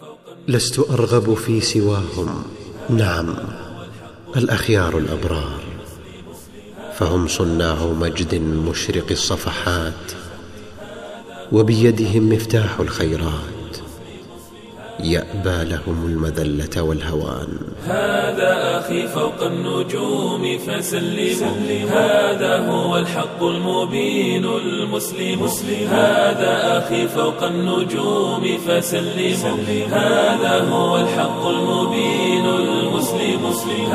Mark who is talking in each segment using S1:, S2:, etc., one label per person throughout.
S1: لست أرغب في سواهم، نعم الأخيار الأبرار، فهم صناع مجد مشرق الصفحات، وبيدهم مفتاح الخيرات، يأبى لهم المذلة والهوان.
S2: هذا أخي فوق النجوم فسلموا، هذا هو الحق المبين المسلم. هذا أخي فوق النجوم فسلموا، هذا هو الحق المبين المسلم.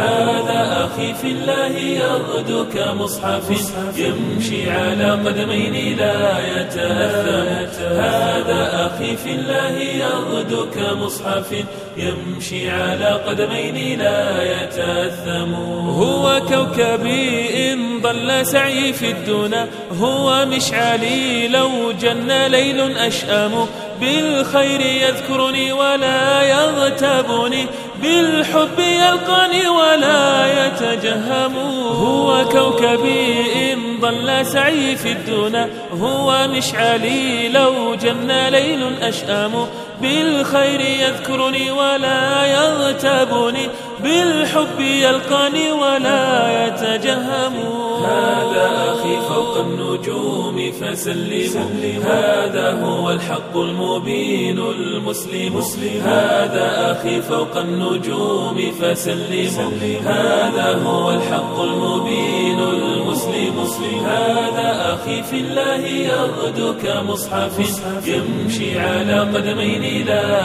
S2: هذا أخي في الله يغدو كمصحف يمشي على قدمين لا يتأثم. هذا أخي في الله يغدو كمصحف يمشي على قدمين لا يتأثم. هو كوكبي إن ضل سعي في الدنا، هو مشعلي لو جن ليل أشأم. بالخير يذكرني ولا يغتابني، بالحب يلقاني ولا يتجهم. هو كوكبي إن ضل سعي في الدنا، هو مشعلي لو جن ليل أشأم. بالخير يذكرني ولا يغتابني، بالحب يلقاني ولا يتجهم. هذا أخي فوق النجوم فسلموا، هذا هو الحق المبين المسلم. هذا أخي فوق النجوم فسلموا، هذا هو الحق المبين المسلم. هذا أخي في الله يغدو كمصحف يمشي على قدمين لا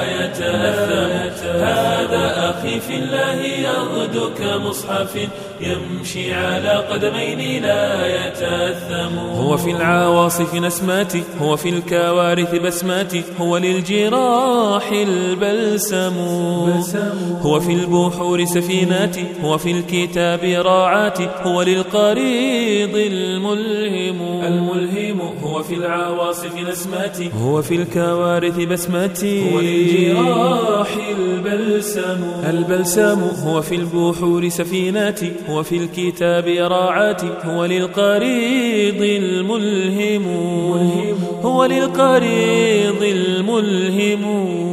S2: يتأثم. هذا أخي في الله يغدو كمصحف يمشي على قدمين لا يتأثم. هو في العواصف نسماتي، هو في الكوارث بسماتي، هو للجراح البلسم. هو في البحور سفيناتي، هو في الكتاب راعاتي، هو للقريض الملهم. هو في العواصف نسماتي، هو في الكوارث بسماتي، هو للجراح البلسم. هو في البحور سفيناتي، هو في الكتاب راعاتي، هو للقريض الملهم. هو للقريض الملهم.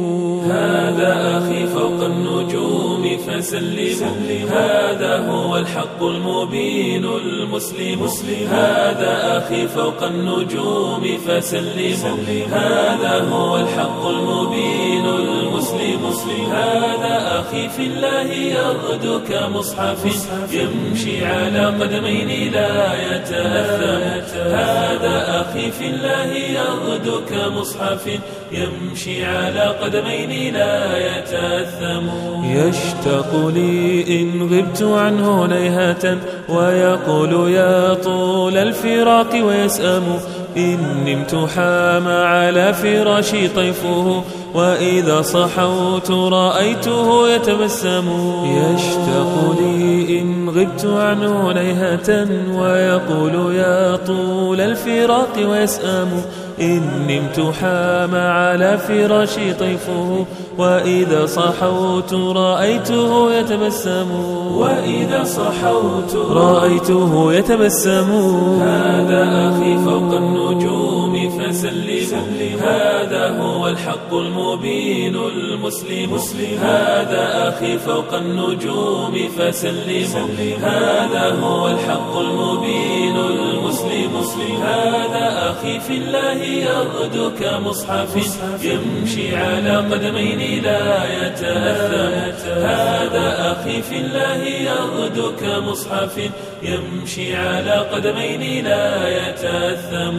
S2: هذا أخي فوق النجوم فسلموا، هذا هو الحق المبين المسلم. هذا أخي فوق النجوم فسلموا، هذا هو الحق المبين المسلم. هذا أخي في الله يغدو كمصحف يمشي على قدمين لا يتأثم. هذا أخي في الله يغدو كمصحف يمشي على قدمين لا يتأثم. يشتاق لي إن غبت عنه نيهة، ويقول يا طول الفراق ويسأم. إن نمت حام على فراشي طيفه، وإذا صحوت رأيته يتبسم. يشتاق لي إن غبت عنه نيهة، ويقول يا طول الفراق ويسأم. إن نمت حام على فراشي طيفه، وإذا صحوت رأيته يتبسم. وإذا صحوت رأيته يتبسم. هذا أخي فوق النجوم فسلموا، هذا هو الحق المبين المسلم. هذا أخي فوق النجوم فسلموا، هذا هو الحق المبين المسلم. هذا أخي في الله يغدو كمصحف يمشي على قدمين لا يتأثم. هذا أخي في الله يغدو كمصحف يمشي على قدمين لا يتأثم.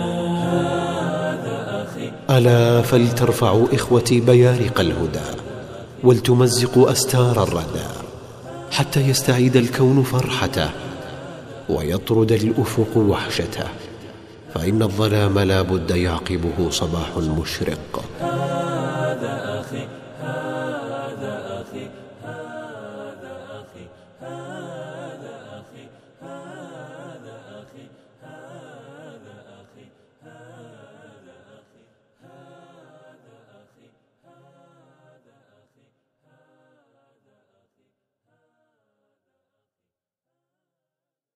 S1: ألا فلترفعوا إخوتي بيارق الهدى، ولتمزقوا أستار الردى، حتى يستعيد الكون فرحته، ويطرد الأفق وحشته، فإن الظلام لا بد يعقبه صباح مشرق.